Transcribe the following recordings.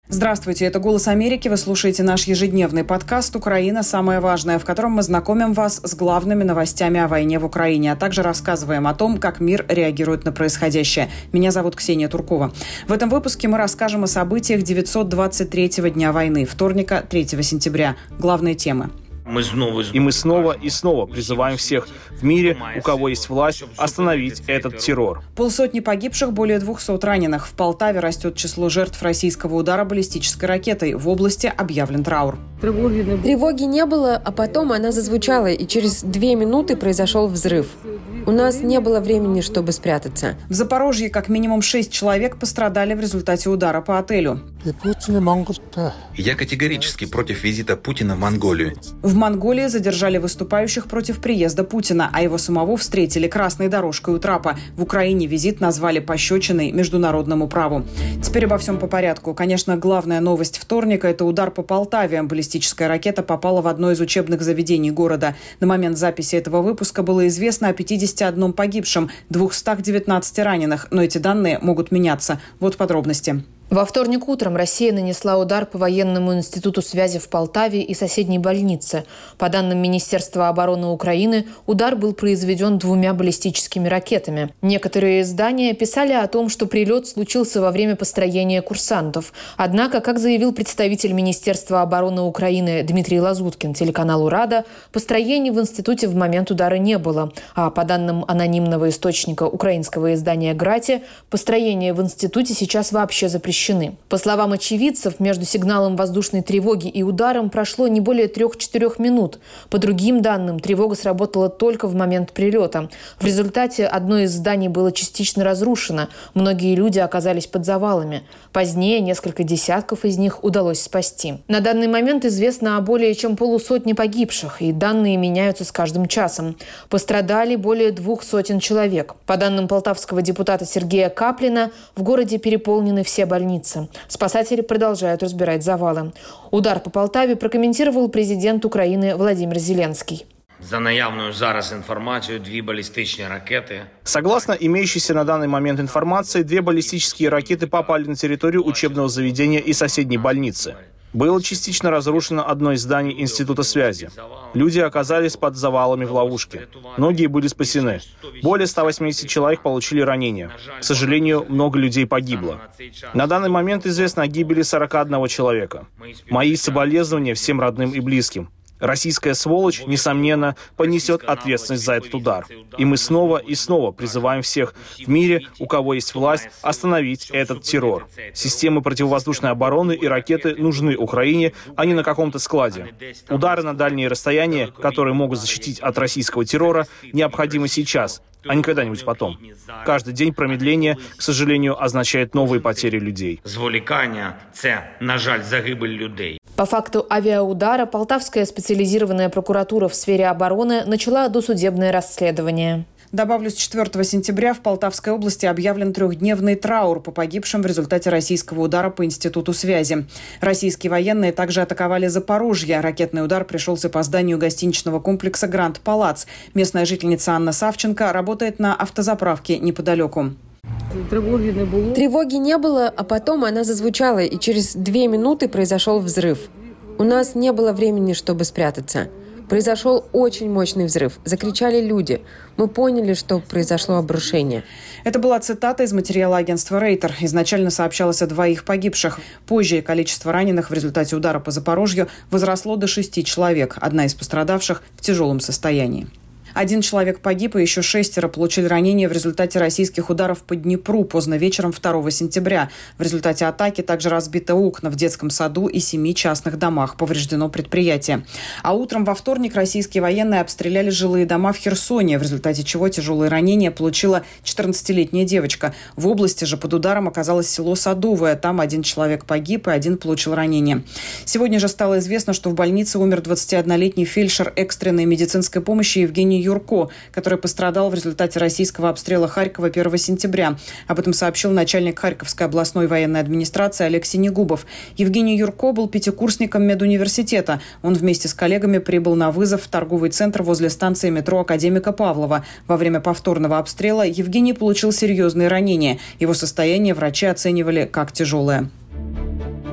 Здравствуйте, это «Голос Америки». Вы слушаете наш ежедневный подкаст «Украина. Самое важное», в котором мы знакомим вас с главными новостями о войне в Украине, а также рассказываем о том, как мир реагирует на происходящее. Меня зовут Ксения Туркова. В этом выпуске мы расскажем о событиях 923-го дня войны, вторника, 3 сентября. Главные темы. Мы снова призываем всех в мире, у кого есть власть, остановить этот террор. 500 погибших, более 200 раненых. В Полтаве растет число жертв российского удара баллистической ракетой. В области объявлен траур. Тревоги не было, а потом она зазвучала, и через 2 минуты произошел взрыв. У нас не было времени, чтобы спрятаться. В Запорожье как минимум 6 человек пострадали в результате удара по отелю. Я категорически против визита Путина в Монголию. В Монголии задержали выступающих против приезда Путина, а его самого встретили красной дорожкой у трапа. В Украине визит назвали пощечиной международному праву. Теперь обо всем по порядку. Конечно, главная новость вторника – это удар по Полтаве. Баллистическая ракета попала в одно из учебных заведений города. На момент записи этого выпуска было известно о 51 погибшем, 219 раненых. Но эти данные могут меняться. Вот подробности. Во вторник утром Россия нанесла удар по военному институту связи в Полтаве и соседней больнице. По данным Министерства обороны Украины, удар был произведен 2 баллистическими ракетами. Некоторые издания писали о том, что прилет случился во время построения курсантов. Однако, как заявил представитель Министерства обороны Украины Дмитрий Лазуткин телеканалу «Рада», построений в институте в момент удара не было. А по данным анонимного источника украинского издания «Грати», построения в институте сейчас вообще запрещены. По словам очевидцев, между сигналом воздушной тревоги и ударом прошло не более 3-4 минут. По другим данным, тревога сработала только в момент прилета. В результате одно из зданий было частично разрушено. Многие люди оказались под завалами. Позднее несколько десятков из них удалось спасти. На данный момент известно о более чем 150 погибших, и данные меняются с каждым часом. Пострадали более 200 человек. По данным полтавского депутата Сергея Каплина, в городе переполнены все больницы. Спасатели продолжают разбирать завалы. Удар по Полтаве прокомментировал президент Украины Владимир Зеленский. За наявную зараз информацию 2 баллистичные ракеты. Согласно имеющейся на данный момент информации, 2 баллистические ракеты попали на территорию учебного заведения и соседней больницы. Было частично разрушено одно из зданий Института связи. Люди оказались под завалами в ловушке. Многие были спасены. Более 180 человек получили ранения. К сожалению, много людей погибло. На данный момент известно о гибели 41 человека. Мои соболезнования всем родным и близким. Российская сволочь, несомненно, понесет ответственность за этот удар. И мы снова призываем всех в мире, у кого есть власть, остановить этот террор. Системы противовоздушной обороны и ракеты нужны Украине, а не на каком-то складе. Удары на дальние расстояния, которые могут защитить от российского террора, необходимы сейчас, а не когда-нибудь потом. Каждый день промедления, к сожалению, означает новые потери людей. Зволікання – це, на жаль, загибель людей. По факту авиаудара Полтавская специализированная прокуратура в сфере обороны начала досудебное расследование. Добавлю, с 4 сентября в Полтавской области объявлен 3-дневный траур по погибшим в результате российского удара по Институту связи. Российские военные также атаковали Запорожье. Ракетный удар пришелся по зданию гостиничного комплекса «Гранд Палац». Местная жительница Анна Савченко работает на автозаправке неподалеку. Тревоги не было, а потом она зазвучала, и через 2 минуты произошел взрыв. У нас не было времени, чтобы спрятаться. Произошел очень мощный взрыв. Закричали люди. Мы поняли, что произошло обрушение. Это была цитата из материала агентства «Рейтер». Изначально сообщалось о 2 погибших. Позже количество раненых в результате удара по Запорожью возросло до 6 человек. Одна из пострадавших в тяжелом состоянии. 1 человек погиб, и еще 6 получили ранения в результате российских ударов по Днепру поздно вечером 2 сентября. В результате атаки также разбиты окна в детском саду и 7 частных домах. Повреждено предприятие. А утром во вторник российские военные обстреляли жилые дома в Херсоне, в результате чего тяжелые ранения получила 14-летняя девочка. В области же под ударом оказалось село Садовое. Там 1 человек погиб и 1 получил ранение. Сегодня же стало известно, что в больнице умер 21-летний фельдшер экстренной медицинской помощи Евгений Юрко, который пострадал в результате российского обстрела Харькова 1 сентября. Об этом сообщил начальник Харьковской областной военной администрации Олег Синегубов. Евгений Юрко был 5-курсником медуниверситета. Он вместе с коллегами прибыл на вызов в торговый центр возле станции метро Академика Павлова. Во время повторного обстрела Евгений получил серьезные ранения. Его состояние врачи оценивали как тяжелое.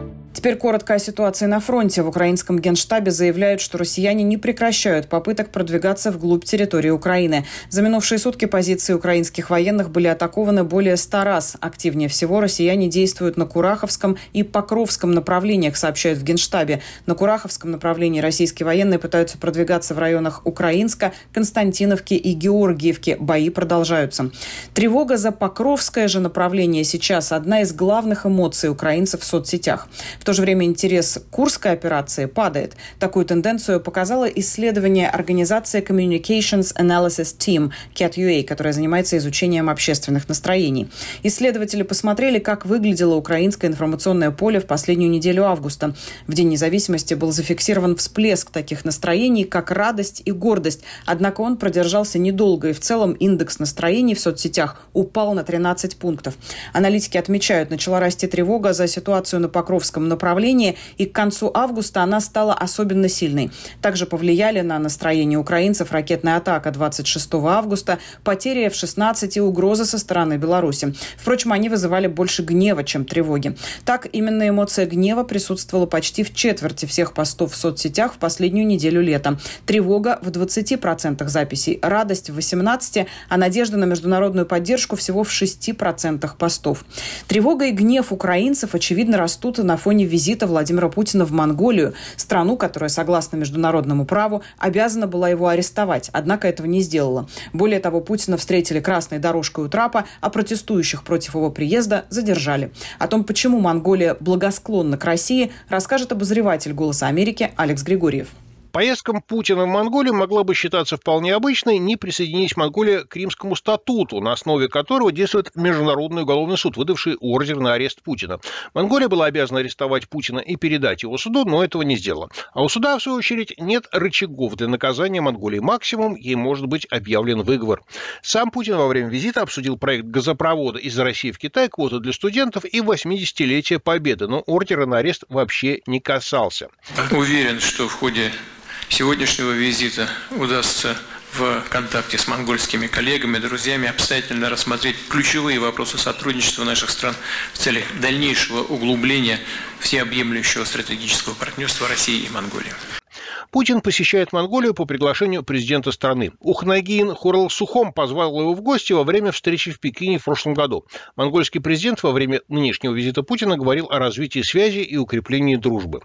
Теперь коротко о ситуации на фронте. В украинском генштабе заявляют, что россияне не прекращают попыток продвигаться вглубь территории Украины. За минувшие сутки позиции украинских военных были атакованы более 100 раз. Активнее всего россияне действуют на Кураховском и Покровском направлениях, сообщают в генштабе. На Кураховском направлении российские военные пытаются продвигаться в районах Украинска, Константиновки и Георгиевки. Бои продолжаются. Тревога за Покровское же направление сейчас одна из главных эмоций украинцев в соцсетях. В то же время интерес к Курской операции падает. Такую тенденцию показало исследование организации Communications Analysis Team, CAT-UA, которая занимается изучением общественных настроений. Исследователи посмотрели, как выглядело украинское информационное поле в последнюю неделю августа. В День независимости был зафиксирован всплеск таких настроений, как радость и гордость. Однако он продержался недолго, и в целом индекс настроений в соцсетях упал на 13 пунктов. Аналитики отмечают, начала расти тревога за ситуацию на Покровском направлении, и к концу августа она стала особенно сильной. Также повлияли на настроение украинцев ракетная атака 26 августа, потери F-16 и угрозы со стороны Беларуси. Впрочем, они вызывали больше гнева, чем тревоги. Так, именно эмоция гнева присутствовала почти в четверти всех постов в соцсетях в последнюю неделю лета. Тревога в 20% записей, радость в 18%, а надежда на международную поддержку всего в 6% постов. Тревога и гнев украинцев, очевидно, растут на фоне визита Владимира Путина в Монголию, страну, которая, согласно международному праву, обязана была его арестовать, однако этого не сделала. Более того, Путина встретили красной дорожкой у трапа, а протестующих против его приезда задержали. О том, почему Монголия благосклонна к России, расскажет обозреватель «Голоса Америки» Алекс Григорьев. Поездка Путина в Монголию могла бы считаться вполне обычной, не присоединись Монголия к Римскому статуту, на основе которого действует Международный уголовный суд, выдавший ордер на арест Путина. Монголия была обязана арестовать Путина и передать его суду, но этого не сделала. А у суда, в свою очередь, нет рычагов для наказания Монголии. Максимум ей может быть объявлен выговор. Сам Путин во время визита обсудил проект газопровода из России в Китай, квоту для студентов и 80-летие Победы, но ордера на арест вообще не касался. Уверен, что в ходе сегодняшнего визита удастся в контакте с монгольскими коллегами, друзьями обстоятельно рассмотреть ключевые вопросы сотрудничества наших стран в целях дальнейшего углубления всеобъемлющего стратегического партнерства России и Монголии. Путин посещает Монголию по приглашению президента страны. Ухнагин Хуралсухом позвал его в гости во время встречи в Пекине в прошлом году. Монгольский президент во время нынешнего визита Путина говорил о развитии связи и укреплении дружбы.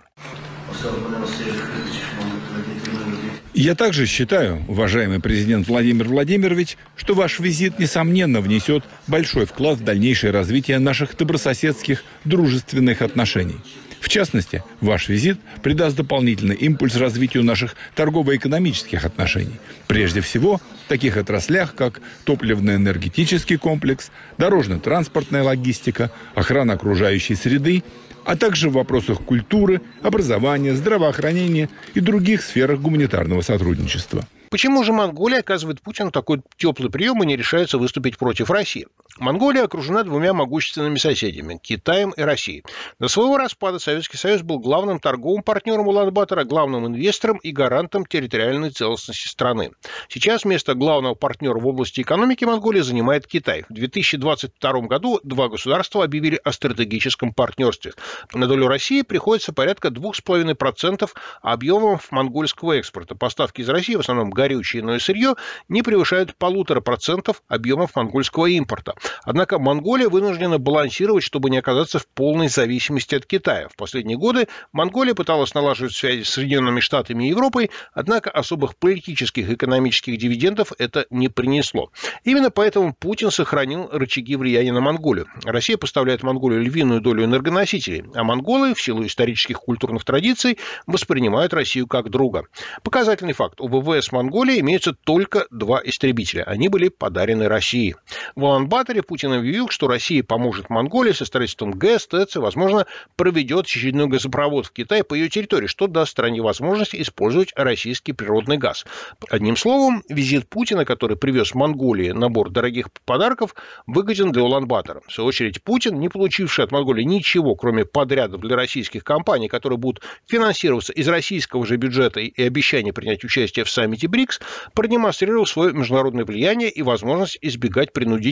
Я также считаю, уважаемый президент Владимир Владимирович, что ваш визит, несомненно, внесет большой вклад в дальнейшее развитие наших добрососедских дружественных отношений. В частности, ваш визит придаст дополнительный импульс развитию наших торгово-экономических отношений. Прежде всего, в таких отраслях, как топливно-энергетический комплекс, дорожно-транспортная логистика, охрана окружающей среды, а также в вопросах культуры, образования, здравоохранения и других сферах гуманитарного сотрудничества. Почему же Монголия оказывает Путину такой теплый прием и не решается выступить против России? Монголия окружена двумя могущественными соседями – Китаем и Россией. До своего распада Советский Союз был главным торговым партнером Улан-Батора, главным инвестором и гарантом территориальной целостности страны. Сейчас место главного партнера в области экономики Монголии занимает Китай. В 2022 году два государства объявили о стратегическом партнерстве. На долю России приходится порядка 2,5% объемов монгольского экспорта. Поставки из России, в основном горючее, но и сырье, не превышают 1,5% объемов монгольского импорта. Однако Монголия вынуждена балансировать, чтобы не оказаться в полной зависимости от Китая. В последние годы Монголия пыталась налаживать связи с Соединенными Штатами и Европой, однако особых политических и экономических дивидендов это не принесло. Именно поэтому Путин сохранил рычаги влияния на Монголию. Россия поставляет в Монголию львиную долю энергоносителей, а монголы, в силу исторических культурных традиций, воспринимают Россию как друга. Показательный факт. У ВВС Монголии имеются только два истребителя. Они были подарены России. В Улан-Баторе Путин объявил, что Россия поможет Монголии со строительством ГЭС, ТЭЦ и, возможно, проведет очередной газопровод в Китай по ее территории, что даст стране возможность использовать российский природный газ. Одним словом, визит Путина, который привез в Монголии набор дорогих подарков, выгоден для Улан-Батора. В свою очередь, Путин, не получивший от Монголии ничего, кроме подрядов для российских компаний, которые будут финансироваться из российского же бюджета и обещания принять участие в саммите БРИКС, продемонстрировал свое международное влияние и возможность избегать принудительной отправки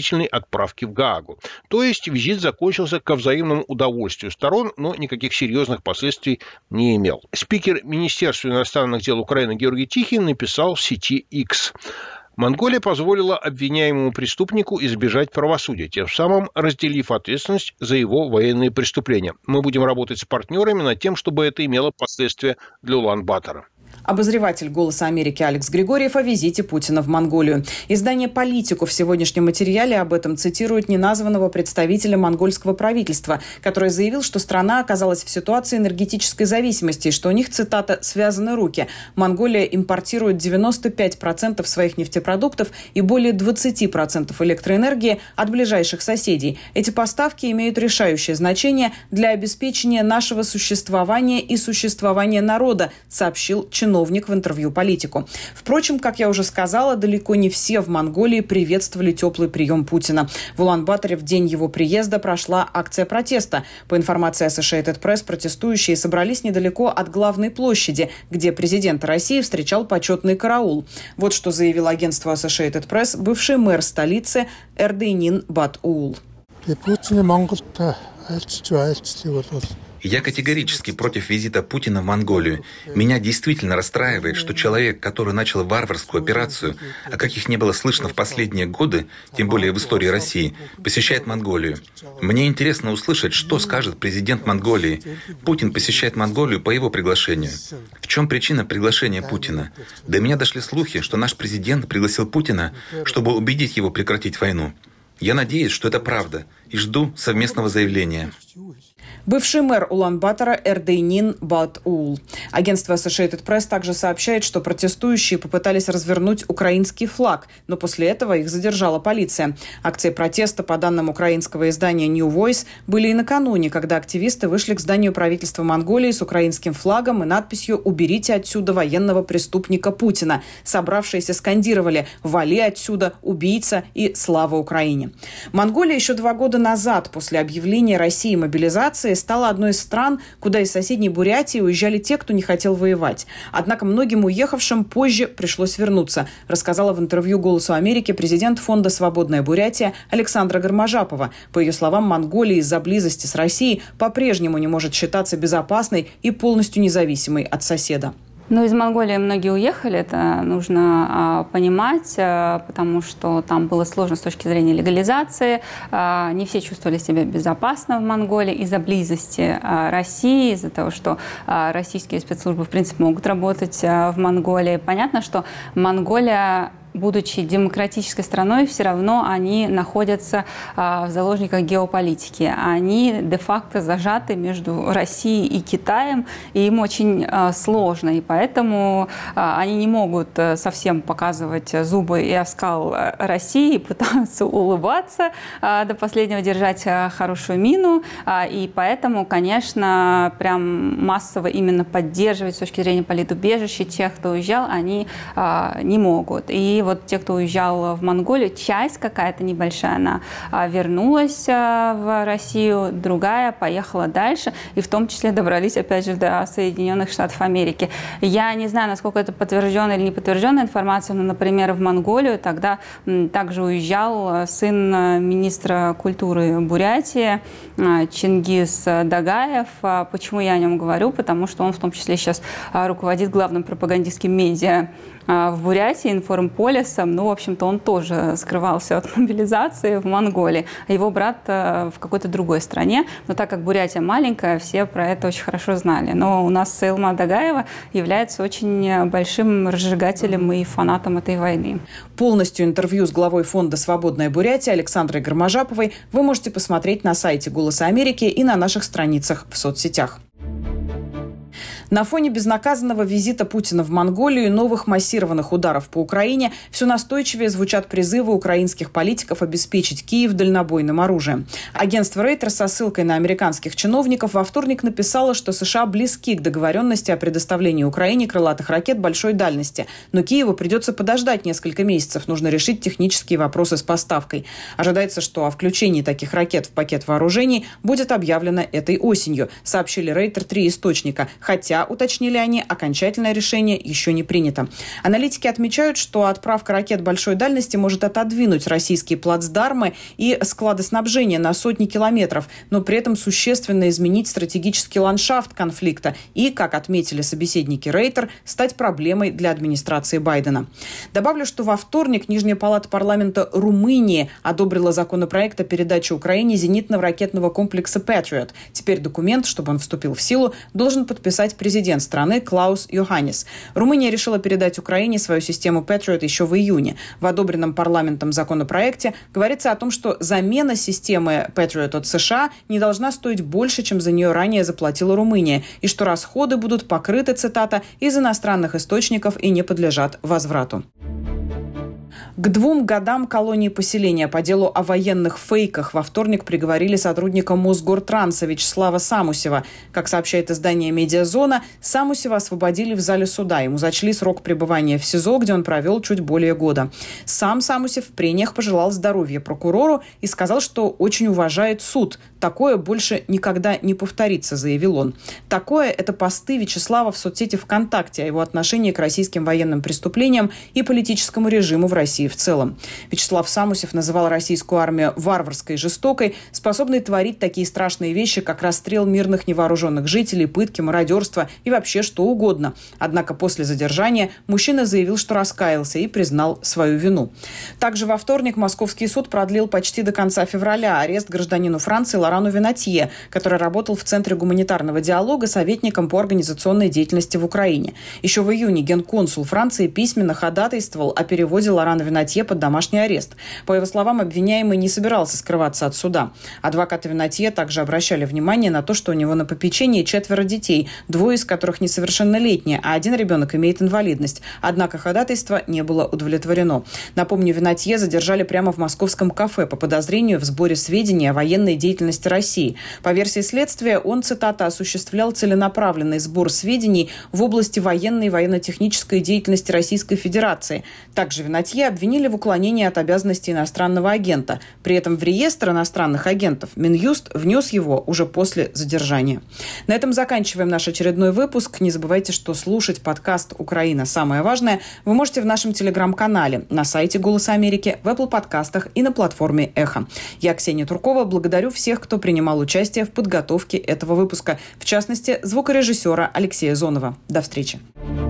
отправки в Гаагу. То есть визит закончился ко взаимному удовольствию сторон, но никаких серьезных последствий не имел. Спикер Министерства иностранных дел Украины Георгий Тихий написал в сети X. Монголия позволила обвиняемому преступнику избежать правосудия, тем самым разделив ответственность за его военные преступления. Мы будем работать с партнерами над тем, чтобы это имело последствия для Улан-Батора. Обозреватель «Голоса Америки» Алекс Григорьев о визите Путина в Монголию. Издание «Политику» в сегодняшнем материале об этом цитирует неназванного представителя монгольского правительства, который заявил, что страна оказалась в ситуации энергетической зависимости и что у них, цитата, «связаны руки». Монголия импортирует 95% своих нефтепродуктов и более 20% электроэнергии от ближайших соседей. Эти поставки имеют решающее значение для обеспечения нашего существования и существования народа, сообщил чиновник в интервью «Политику». Впрочем, как я уже сказала, далеко не все в Монголии приветствовали теплый прием Путина. В Улан-Баторе в день его приезда прошла акция протеста. По информации Associated Press, протестующие собрались недалеко от главной площади, где президента России встречал почетный караул. Вот что заявил агентству Associated Press бывший мэр столицы Эрдейнин Бат-Уул. Я категорически против визита Путина в Монголию. Меня действительно расстраивает, что человек, который начал варварскую операцию, о каких не было слышно в последние годы, тем более в истории России, посещает Монголию. Мне интересно услышать, что скажет президент Монголии. Путин посещает Монголию по его приглашению. В чем причина приглашения Путина? До меня дошли слухи, что наш президент пригласил Путина, чтобы убедить его прекратить войну. Я надеюсь, что это правда, и жду совместного заявления. Бывший мэр Улан-Батора Эрдейнин Бат-Уул. Агентство Associated Press также сообщает, что протестующие попытались развернуть украинский флаг, но после этого их задержала полиция. Акции протеста, по данным украинского издания New Voice, были и накануне, когда активисты вышли к зданию правительства Монголии с украинским флагом и надписью «Уберите отсюда военного преступника Путина». Собравшиеся скандировали «Вали отсюда, убийца» и «Слава Украине». Монголия еще 2 года назад, после объявления России мобилизации, стала одной из стран, куда из соседней Бурятии уезжали те, кто не хотел воевать. Однако многим уехавшим позже пришлось вернуться, рассказала в интервью «Голосу Америки» президент фонда «Свободная Бурятия» Александра Гармажапова. По ее словам, Монголия из-за близости с Россией по-прежнему не может считаться безопасной и полностью независимой от соседа. Из Монголии многие уехали, это нужно понимать, потому что там было сложно с точки зрения легализации. Не все чувствовали себя безопасно в Монголии из-за близости России, из-за того, что российские спецслужбы, в принципе, могут работать в Монголии. Понятно, что Монголия, будучи демократической страной, все равно они находятся в заложниках геополитики. Они де-факто зажаты между Россией и Китаем, и им очень сложно. И поэтому они не могут совсем показывать зубы и оскал России, пытаются улыбаться, до последнего держать хорошую мину. И поэтому, конечно, прям массово именно поддерживать с точки зрения политубежища тех, кто уезжал, они не могут. И вот те, кто уезжал в Монголию, часть какая-то небольшая, она вернулась в Россию, другая поехала дальше, и в том числе добрались, опять же, до Соединенных Штатов Америки. Я не знаю, насколько это подтвержденная или не подтвержденная информация, но, например, в Монголию тогда также уезжал сын министра культуры Бурятии Чингис Дагаев. Почему я о нем говорю? Потому что он в том числе сейчас руководит главным пропагандистским медиа в Бурятии, Информполисом. В общем-то, он тоже скрывался от мобилизации в Монголии. А его брат в какой-то другой стране. Но так как Бурятия маленькая, все про это очень хорошо знали. Но у нас Саилма Дагаева является очень большим разжигателем и фанатом этой войны. Полностью интервью с главой фонда «Свободная Бурятия» Александрой Гармажаповой вы можете посмотреть на сайте «Голоса Америки» и на наших страницах в соцсетях. На фоне безнаказанного визита Путина в Монголию и новых массированных ударов по Украине все настойчивее звучат призывы украинских политиков обеспечить Киев дальнобойным оружием. Агентство Reuters со ссылкой на американских чиновников во вторник написало, что США близки к договоренности о предоставлении Украине крылатых ракет большой дальности. Но Киеву придется подождать несколько месяцев. Нужно решить технические вопросы с поставкой. Ожидается, что о включении таких ракет в пакет вооружений будет объявлено этой осенью, сообщили Reuters 3 источника. Хотя хотя, уточнили они, окончательное решение еще не принято. Аналитики отмечают, что отправка ракет большой дальности может отодвинуть российские плацдармы и склады снабжения на сотни километров, но при этом существенно изменить стратегический ландшафт конфликта и, как отметили собеседники Рейтер, стать проблемой для администрации Байдена. Добавлю, что во вторник Нижняя палата парламента Румынии одобрила законопроект о передаче Украине зенитного ракетного комплекса «Патриот». Теперь документ, чтобы он вступил в силу, должен подписать президент страны Клаус Йоханнис. Румыния решила передать Украине свою систему «Патриот» еще в июне. В одобренном парламентом законопроекте говорится о том, что замена системы «Патриот» от США не должна стоить больше, чем за нее ранее заплатила Румыния, и что расходы будут покрыты, цитата, из иностранных источников и не подлежат возврату. К 2 годам колонии поселения по делу о военных фейках во вторник приговорили сотрудника Мосгортранса Вячеслава Самусева. Как сообщает издание «Медиазона», Самусева освободили в зале суда. Ему зачли срок пребывания в СИЗО, где он провел чуть более года. Сам Самусев в прениях пожелал здоровья прокурору и сказал, что очень уважает суд. «Такое больше никогда не повторится», заявил он. «Такое» — это посты Вячеслава в соцсети ВКонтакте о его отношении к российским военным преступлениям и политическому режиму в России в целом. Вячеслав Самусев называл российскую армию варварской и жестокой, способной творить такие страшные вещи, как расстрел мирных невооруженных жителей, пытки, мародерство и вообще что угодно. Однако после задержания мужчина заявил, что раскаялся и признал свою вину. Также во вторник московский суд продлил почти до конца февраля арест гражданину Франции Лорану Винатье, который работал в Центре гуманитарного диалога советником по организационной деятельности в Украине. Еще в июне генконсул Франции письменно ходатайствовал о переводе Лорана Винатье под домашний арест. По его словам, обвиняемый не собирался скрываться от суда. Адвокаты Винатье также обращали внимание на то, что у него на попечении 4 детей, 2 из которых несовершеннолетние, а 1 ребенок имеет инвалидность. Однако ходатайство не было удовлетворено. Напомню, Винатье задержали прямо в московском кафе по подозрению в сборе сведений о военной деятельности России. По версии следствия, он, цитата, осуществлял целенаправленный сбор сведений в области военной и военно-технической деятельности Российской Федерации. Также Винатье обвинили в уклонении от обязанностей иностранного агента. При этом в реестр иностранных агентов Минюст внес его уже после задержания. На этом заканчиваем наш очередной выпуск. Не забывайте, что слушать подкаст «Украина. Самое важное» вы можете в нашем телеграм-канале, на сайте «Голоса Америки», в Apple подкастах и на платформе «Эхо». Я, Ксения Туркова, благодарю всех, кто принимал участие в подготовке этого выпуска, в частности, звукорежиссера Алексея Зонова. До встречи.